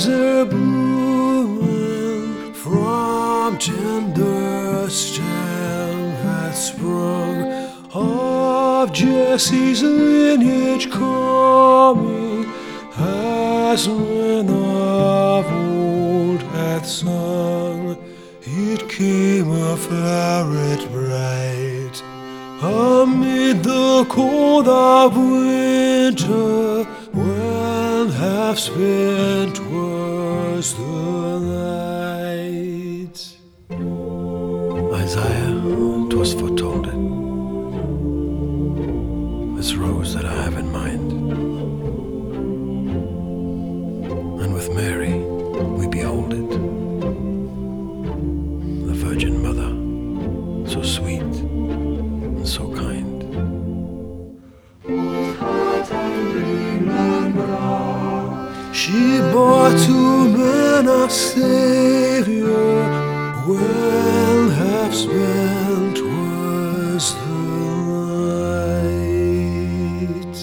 buds are blooming, from tender stem hath sprung, of Jesse's lineage coming, as men of old hath sung. It came a floweret bright amid the cold of winter, when half spent was the night. Isaiah, 'twas foretold it, this rose that I have in mind, and with Mary we behold it, the Virgin Mother, so sweet and so kind. She bore to men a Savior, well half spent was the night.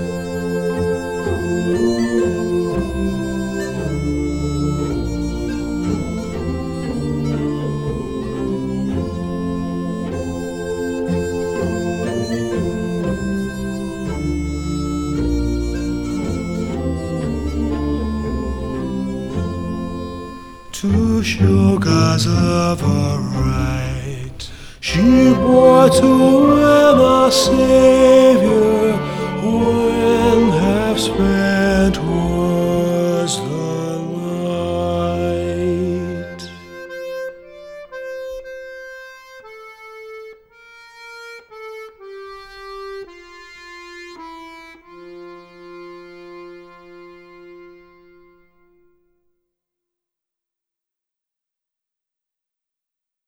To show God's love aright, she bore to men a Savior, when half spent was